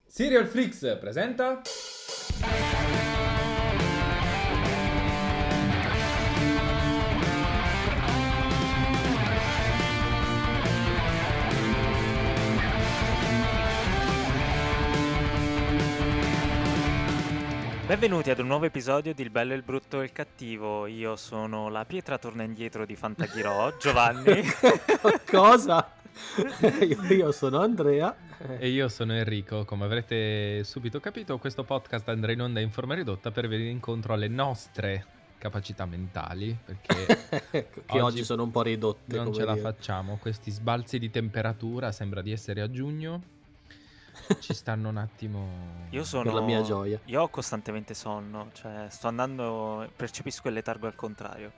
Serial Flix presenta. Benvenuti ad un nuovo episodio di Il bello, il brutto e il cattivo. Io sono la pietra torna indietro di Fantaghirò, Giovanni. Cosa? Io sono Andrea. E io sono Enrico. Come avrete subito capito, questo podcast andrà in onda in forma ridotta per venire incontro alle nostre capacità mentali, perché che oggi sono un po' ridotte. non come ce la dire. facciamo. Questi sbalzi di temperatura, sembra di essere a giugno, ci stanno un attimo. Per la mia gioia. Io ho costantemente sonno, cioè sto andando, percepisco il letargo al contrario.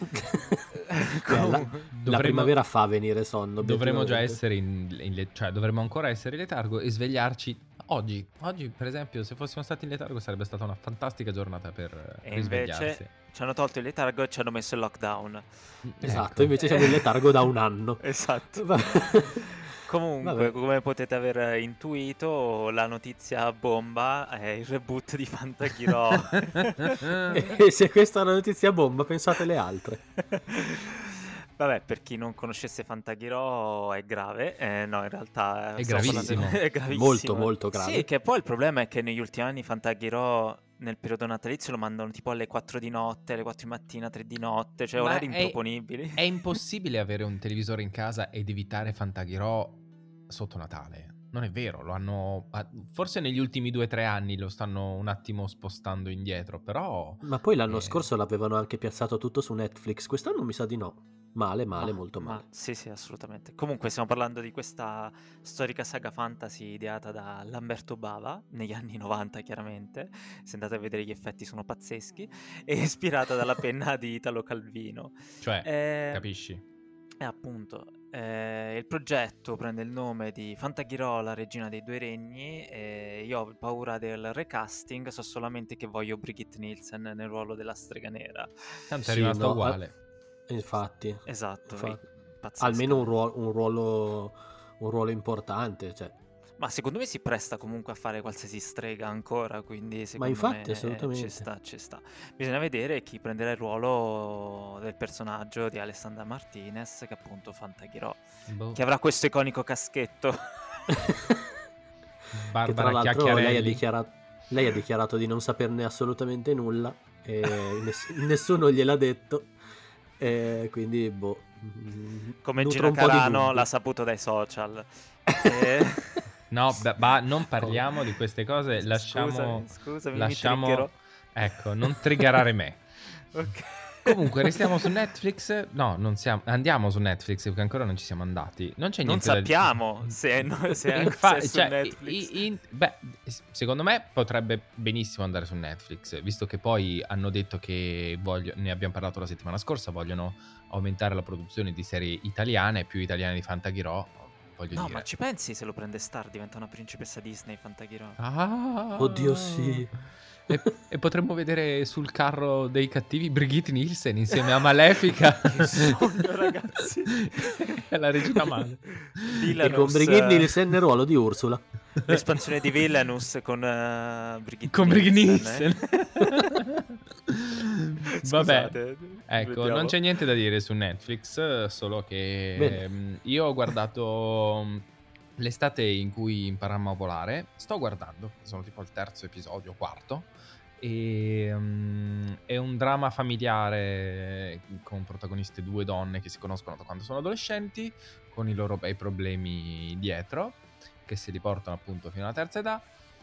La primavera fa venire sonno. Dovremmo già obiettivamente. essere cioè dovremmo ancora essere in letargo e svegliarci oggi. Oggi, per esempio, se fossimo stati in letargo sarebbe stata una fantastica giornata per E risvegliarsi. invece ci hanno tolto il letargo e ci hanno messo il lockdown. Esatto, Ecco. invece siamo in letargo da un anno. Esatto. Vabbè. Comunque, come potete aver intuito, la notizia bomba è il reboot di Fantaghirò. E se questa è una notizia bomba, pensate le altre. Vabbè, per chi non conoscesse Fantaghirò è grave. No, in realtà È stiamo gravissimo. parlando- è gravissimo. Molto, molto grave. Sì, che poi il problema è che negli ultimi anni Fantaghirò nel periodo natalizio lo mandano tipo alle 4 di notte, alle 4 di mattina, 3 di notte, cioè Ma orari è- improponibili. È impossibile avere un televisore in casa ed evitare Fantaghirò sotto Natale. Non è vero, lo hanno. Forse negli ultimi 2 o 3 anni lo stanno un attimo spostando indietro, però. Ma poi l'anno scorso l'avevano anche piazzato tutto su Netflix. Quest'anno mi sa di no. Male, molto male. Sì, sì, assolutamente. Comunque stiamo parlando di questa storica saga fantasy ideata da Lamberto Bava negli anni 90, chiaramente. Se andate a vedere gli effetti sono pazzeschi. E ispirata dalla penna di Italo Calvino. Cioè, capisci? Appunto, il progetto prende il nome di Fantaghirò, la regina dei due regni. E io ho paura del recasting, so solamente che voglio Brigitte Nielsen nel ruolo della strega nera. Tanto è rimasta no, uguale. Infatti. Esatto, pazzesca. Almeno un ruolo importante, cioè. Ma secondo me si presta comunque a fare qualsiasi strega ancora, quindi secondo infatti, me assolutamente. ci sta. Bisogna vedere chi prenderà il ruolo del personaggio di Alessandra Martinez, che è appunto Fantaghirò, Boh. che avrà questo iconico caschetto. Che tra Barbara l'altro Chiacchiarelli. lei ha dichiarato di non saperne assolutamente nulla e nessuno gliel'ha detto, e quindi Come nutro Gina un po' di Carano dubbi. l'ha saputo dai social. No, non parliamo di queste cose. Lasciamo. Scusami, mi triggerò. Ecco, non triggerare me. Ok. Comunque, restiamo su Netflix. No, non siamo. Andiamo su Netflix perché ancora non ci siamo andati. Non c'è Non niente sappiamo se è su cioè, Netflix. secondo me potrebbe benissimo andare su Netflix, visto che poi hanno detto che ne abbiamo parlato la settimana scorsa, vogliono aumentare la produzione di serie italiane, più italiane di Fantaghirò. Voglio No, dire. ma ci pensi se lo prende Star diventa una principessa Disney Fantaghirò? Ah, Oddio, sì. E potremmo vedere sul carro dei cattivi Brigitte Nielsen insieme a Malefica. Che sogno, ragazzi. È la regina madre. E con Brigitte Nielsen nel ruolo di Ursula. L'espansione di Villainous con Brigitte Con Brigitte Nielsen. Vabbè, Scusate, ecco, vediamo. non c'è niente da dire su Netflix, solo che io ho guardato l'estate in cui imparammo a volare. Sto guardando, sono tipo al 3° episodio, 4º, e è un dramma familiare con protagoniste 2 donne che si conoscono da quando sono adolescenti, con i loro bei problemi dietro, che se li portano appunto fino alla terza età.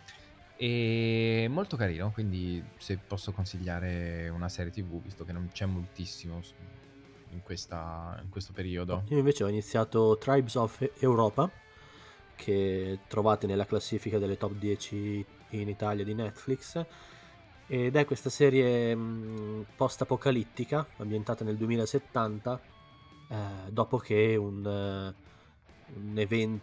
E molto carino, quindi se posso consigliare una serie TV, visto che non c'è moltissimo in questo periodo. Io invece ho iniziato Tribes of Europa, che trovate nella classifica delle top 10 in Italia di Netflix, ed è questa serie post-apocalittica ambientata nel 2070, dopo che un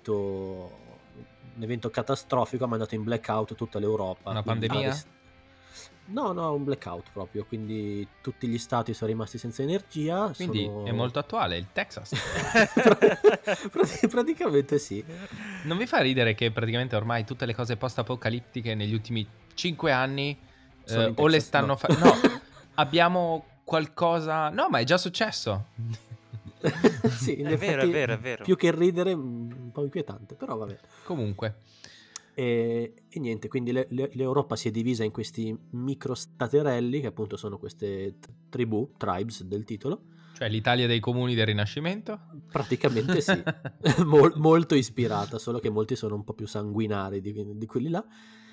evento catastrofico ha mandato in blackout tutta l'Europa. Una Quindi pandemia? No, un blackout proprio, quindi tutti gli stati sono rimasti senza energia. Quindi è molto attuale, il Texas. Praticamente sì. Non vi fa ridere che praticamente ormai tutte le cose post-apocalittiche negli ultimi 5 anni Sono in o le Texas, stanno no. facendo... No, abbiamo qualcosa... No, ma è già successo. Sì, in È vero, effetti, è vero. più che ridere, un po' inquietante, però vabbè. Comunque. E niente, quindi l'Europa si è divisa in questi microstaterelli, che appunto sono queste tribes del titolo. Cioè l'Italia dei comuni del Rinascimento? Praticamente sì, molto ispirata, solo che molti sono un po' più sanguinari di quelli là.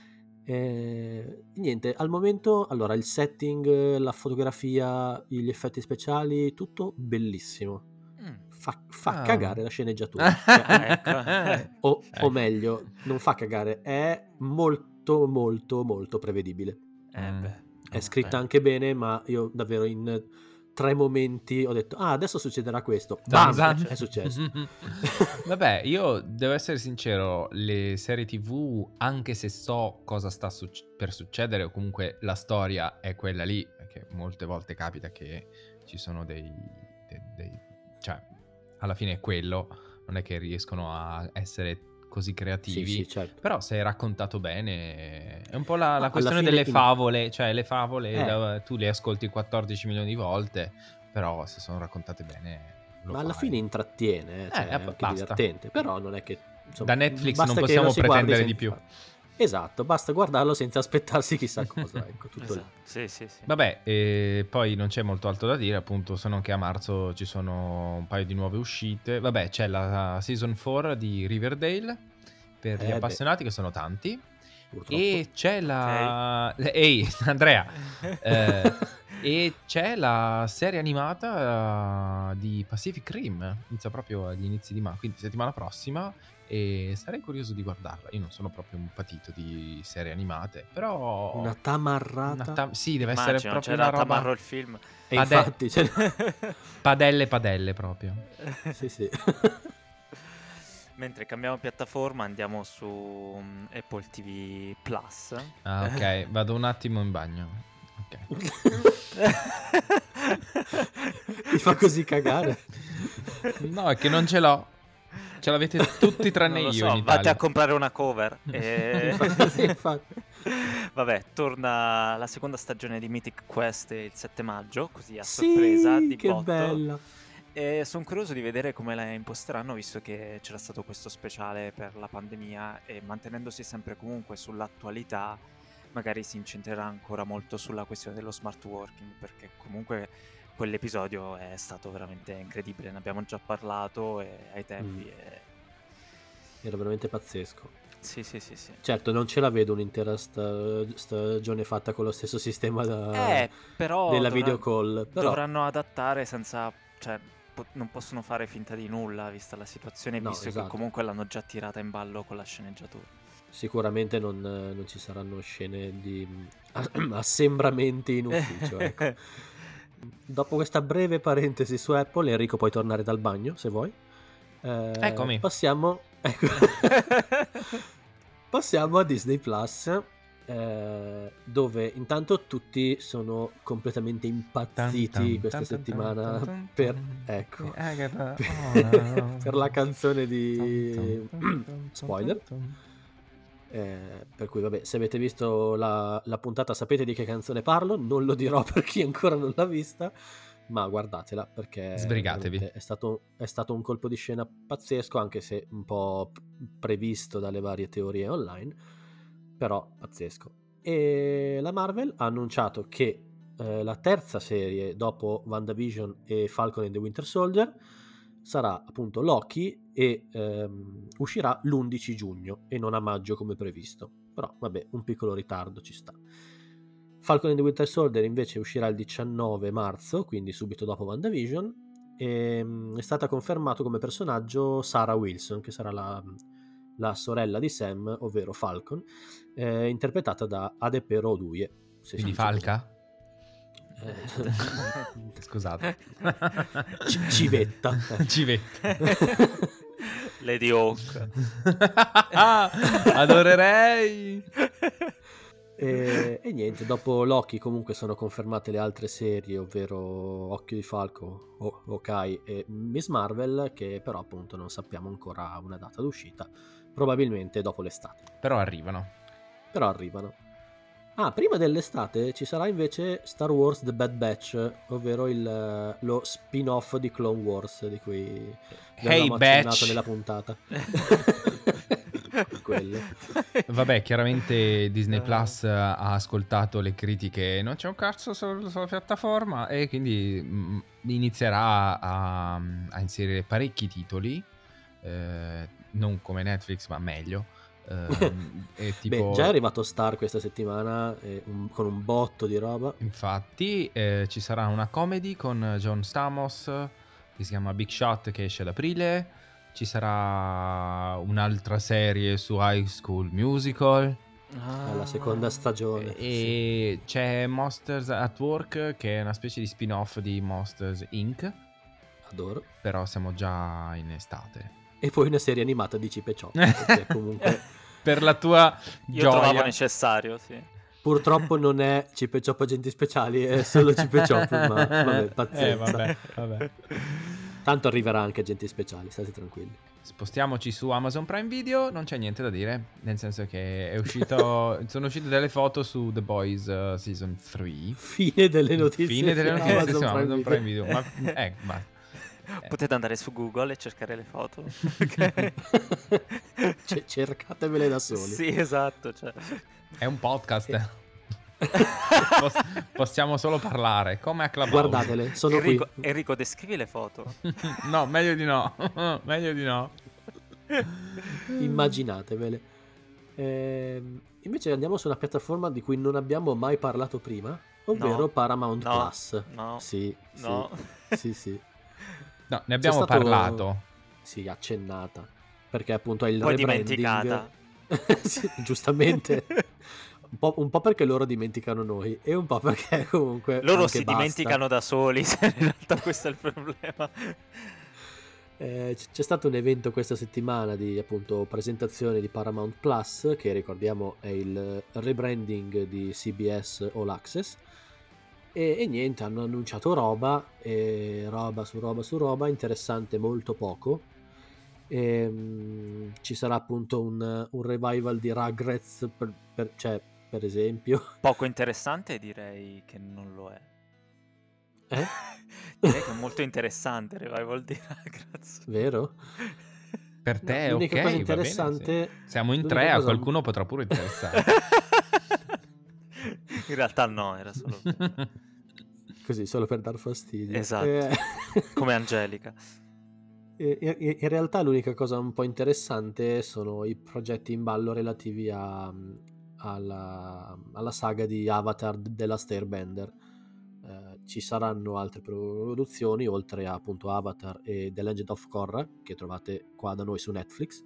Niente, al momento, allora, il setting, la fotografia, gli effetti speciali, tutto bellissimo. Fa cagare la sceneggiatura. Ecco. O meglio, non fa cagare, è molto molto molto prevedibile. È scritta anche bene, ma io davvero in 3 momenti ho detto adesso succederà questo. Bam! È successo. Vabbè, io devo essere sincero, le serie TV, anche se so cosa sta per succedere, o comunque la storia è quella lì, perché molte volte capita che ci sono dei cioè, alla fine è quello, non è che riescono a essere così creativi, sì, certo. Però se è raccontato bene è un po' la questione delle favole, cioè le favole tu le ascolti 14 milioni di volte, però se sono raccontate bene ma alla fine intrattiene, cioè è anche basta. Divertente, però non è che insomma, da Netflix non possiamo pretendere di più. Esatto, basta guardarlo senza aspettarsi chissà cosa, ecco, tutto esatto. Sì. Vabbè, poi non c'è molto altro da dire, appunto, se non che a marzo ci sono un paio di nuove uscite. Vabbè, c'è la Season 4 di Riverdale, per gli appassionati, che sono tanti. Purtroppo. E c'è la... Ehi, Andrea! E c'è la serie animata di Pacific Rim, inizia proprio agli inizi di quindi settimana prossima, e sarei curioso di guardarla. Io non sono proprio un patito di serie animate, però una tamarrata. Sì, deve essere proprio una roba. Tamarro il film. E infatti padelle proprio. Sì. Mentre cambiamo piattaforma, andiamo su Apple TV Plus. Ah, ok, vado un attimo in bagno. Ok. Mi fa così cagare. No, è che non ce l'ho. Ce l'avete tutti tranne io in Italia. Vatti a comprare una cover. Infatti. Vabbè, torna la seconda stagione di Mythic Quest il 7 maggio, così a sorpresa di che botto. Bella. E sono curioso di vedere come la imposteranno, visto che c'era stato questo speciale per la pandemia, e mantenendosi sempre comunque sull'attualità, magari si incentrerà ancora molto sulla questione dello smart working, perché comunque quell'episodio è stato veramente incredibile, ne abbiamo già parlato ai tempi. Era veramente pazzesco. Sì. Certo, non ce la vedo un'intera stagione fatta con lo stesso sistema però della video call. Però... dovranno adattare senza... cioè, non possono fare finta di nulla, vista la situazione, visto che comunque l'hanno già tirata in ballo con la sceneggiatura. Sicuramente non ci saranno scene di assembramenti in ufficio, ecco. Dopo questa breve parentesi su Apple, Enrico, puoi tornare dal bagno se vuoi. Eccomi. Passiamo a Disney Plus, dove intanto tutti sono completamente impazziti questa settimana per la canzone di spoiler. Per cui vabbè, se avete visto la puntata sapete di che canzone parlo, non lo dirò per chi ancora non l'ha vista, ma guardatela perché sbrigatevi. È stato un colpo di scena pazzesco, anche se un po' previsto dalle varie teorie online, però pazzesco. E la Marvel ha annunciato che la terza serie dopo WandaVision e Falcon and the Winter Soldier sarà appunto Loki, e uscirà l'11 giugno e non a maggio come previsto, però vabbè, un piccolo ritardo ci sta. Falcon and the Winter Soldier invece uscirà il 19 marzo, quindi subito dopo WandaVision, e è stata confermato come personaggio Sarah Wilson, che sarà la sorella di Sam, ovvero Falcon, interpretata da Adepero Oduye. Quindi Falca? Scusate. Civetta. Lady Hawk. Adorerei. E niente, dopo Loki comunque sono confermate le altre serie, ovvero Occhio di Falco, Hawkeye e Miss Marvel, che però appunto non sappiamo ancora una data d'uscita, probabilmente dopo l'estate. Però arrivano. Ah, prima dell'estate ci sarà invece Star Wars The Bad Batch, ovvero lo spin-off di Clone Wars, di cui vi avevamo accennato nella puntata. Quello. Vabbè, chiaramente Disney Plus ha ascoltato le critiche, non c'è un cazzo sulla piattaforma, e quindi inizierà a inserire parecchi titoli, non come Netflix ma meglio. E tipo... Beh, già è arrivato Star questa settimana con un botto di roba. Infatti ci sarà una comedy con John Stamos che si chiama Big Shot, che esce ad aprile. Ci sarà un'altra serie su High School Musical, La seconda stagione. e c'è Monsters at Work, che è una specie di spin-off di Monsters Inc. Adoro. Però siamo già in estate. E poi una serie animata di Chip e Chop, perché comunque Per la tua Io gioia. trovavo necessario, sì. purtroppo non è Chip e Chop Agenti Speciali, è solo Chip e Chop, ma vabbè, pazienza. Vabbè. Tanto arriverà anche Agenti Speciali, state tranquilli. Spostiamoci su Amazon Prime Video, non c'è niente da dire, nel senso che sono uscite delle foto su The Boys Season 3. Fine delle notizie. Fine delle su notizie su Amazon Amazon Prime Video. Ma Potete andare su Google e cercare le foto. Cercatevele da soli. Sì, esatto. Cioè. è un podcast. Possiamo solo parlare, come a Clubhouse. Guardatele, sono Enrico, descrivi le foto. No, meglio di no. Meglio di no. Immaginatevele. Invece andiamo su una piattaforma di cui non abbiamo mai parlato prima, ovvero No. Paramount No. Plus. No. Sì, No. sì. No, ne abbiamo C'è stato- parlato. Sì, accennata. Perché appunto è il Poi rebranding. dimenticata. Sì, giustamente. Un po' perché loro dimenticano noi, e un po' perché comunque Loro anche si basta. dimenticano da soli, se in realtà questo è il problema. C'è stato un evento questa settimana di appunto presentazione di Paramount Plus, che ricordiamo è il rebranding di CBS All Access, e niente, hanno annunciato roba su roba, interessante molto poco. Ci sarà appunto un revival di Rugrats per esempio. Poco interessante, direi che non lo è. Eh? Direi che è molto interessante il revival di Rugrats. Vero? Per te è l'unica ok, cosa va interessante- bene, sì. Siamo in l'unica tre, a cosa- qualcuno potrà pure interessare. In realtà no, era solo Così, solo per dar fastidio. Esatto. come Angelica. In realtà l'unica cosa un po' interessante sono i progetti in ballo relativi alla saga di Avatar The Last Airbender. Ci saranno altre produzioni oltre a appunto Avatar e The Legend of Korra, che trovate qua da noi su Netflix.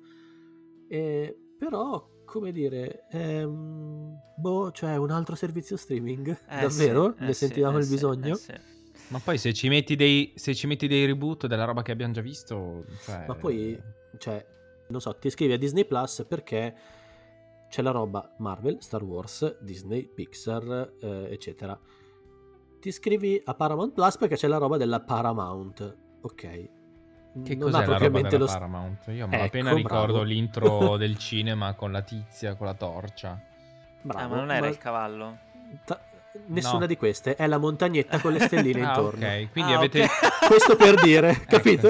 Però, come dire, cioè un altro servizio streaming? Davvero? Ne sentivamo il bisogno? Sì. Ma poi se ci metti dei reboot della roba che abbiamo già visto, cioè... Ma poi, cioè, non so, ti iscrivi a Disney Plus perché c'è la roba Marvel, Star Wars, Disney, Pixar, eccetera. Ti iscrivi a Paramount Plus perché c'è la roba della Paramount, ok. Che Non cos'è ha la roba propriamente della lo Paramount? Io Ecco, appena ricordo bravo. l'intro del cinema con la tizia, con la torcia. Bravo, ma non era il cavallo? Nessuna No. di queste, è la montagnetta con le stelline intorno. Ok, quindi Ah, avete... ok. Questo per dire, capito?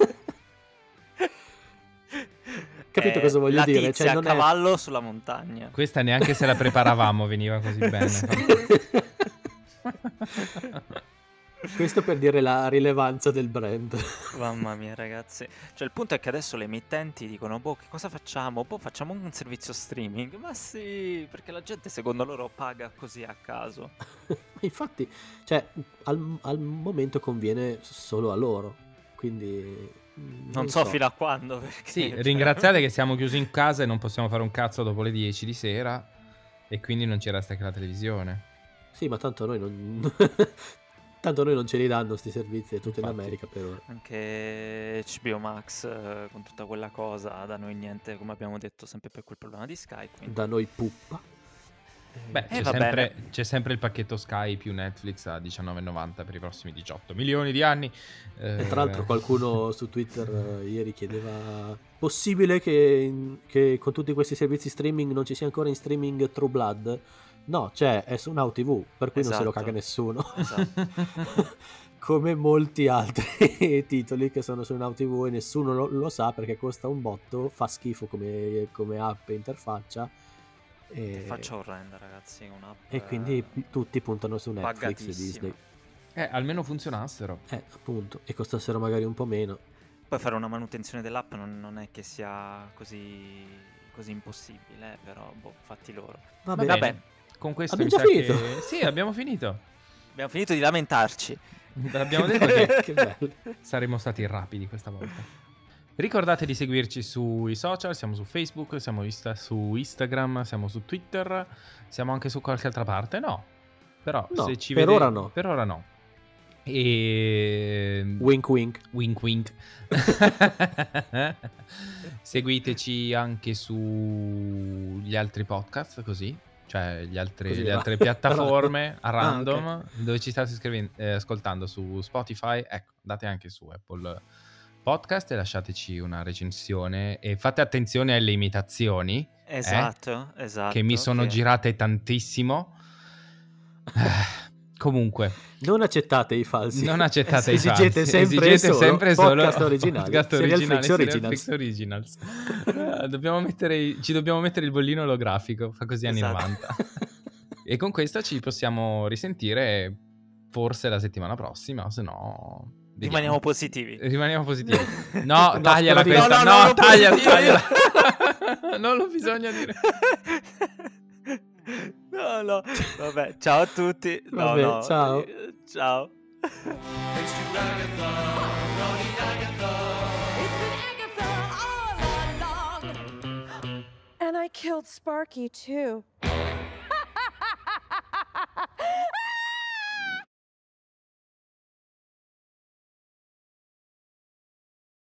Capito cosa voglio la dire? tizia Cioè, a non è- cavallo sulla montagna. Questa neanche se la preparavamo veniva così bene. Sì. Questo per dire la rilevanza del brand. Mamma mia, ragazzi. Cioè, il punto è che adesso le emittenti dicono: boh, che cosa facciamo? Boh, facciamo un servizio streaming. Ma sì, perché la gente secondo loro paga così a caso. Infatti, cioè, al momento conviene solo a loro. Quindi Non so fino a quando. Perché, Sì, cioè, ringraziate che siamo chiusi in casa e non possiamo fare un cazzo dopo le 10 di sera, e quindi non ci resta che la televisione. Sì, ma tanto noi non tanto noi non ce li danno sti servizi, è tutto in Infatti. America per ora. Anche HBO Max con tutta quella cosa, da noi niente, come abbiamo detto, sempre per quel problema di Sky. Quindi... Da noi puppa. Beh, c'è sempre il pacchetto Sky più Netflix a $19,90 per i prossimi 18 milioni di anni. E tra l'altro qualcuno su Twitter ieri chiedeva: possibile che con tutti questi servizi streaming non ci sia ancora in streaming True Blood? No, è su Now TV, per cui non se lo caga nessuno. Come molti altri titoli che sono su Now TV e nessuno lo sa perché costa un botto, fa schifo come app e interfaccia. Faccia orrenda, ragazzi, un'app. E quindi tutti puntano su Netflix e Disney. Almeno funzionassero. Appunto, e costassero magari un po' meno. Poi fare una manutenzione dell'app non è che sia così impossibile, però fatti loro. Va bene. Con questo abbiamo già finito. Sì, abbiamo finito. Abbiamo finito di lamentarci. Abbiamo detto che bello. Saremmo stati rapidi questa volta. Ricordate di seguirci sui social, siamo su Facebook, siamo su Instagram, siamo su Twitter, siamo anche su qualche altra parte, no. Però no, se ci per vedete... ora no. Per ora no. E... Wink wink. Wink wink. Seguiteci anche sugli altri podcast, così. Cioè le altre piattaforme a random, okay, dove ci state ascoltando su Spotify. Ecco, andate anche su Apple Podcast e lasciateci una recensione e fate attenzione alle imitazioni. Esatto. Che mi sono girate tantissimo. Comunque, non accettate i falsi. Non accettate i falsi. Esigete sempre solo podcast originali. Flix Originals. Ci dobbiamo mettere il bollino olografico, fa così anni 90. E con questo ci possiamo risentire forse la settimana prossima, se no rimaniamo positivi. No, tagliala questa. No, tagliala. Non ho bisogno di dire. No. Vabbè, ciao a tutti. Vabbè, ciao. Ciao. Thanks to Agatha, naughty Agatha. It's been Agatha all along. And I killed Sparky too.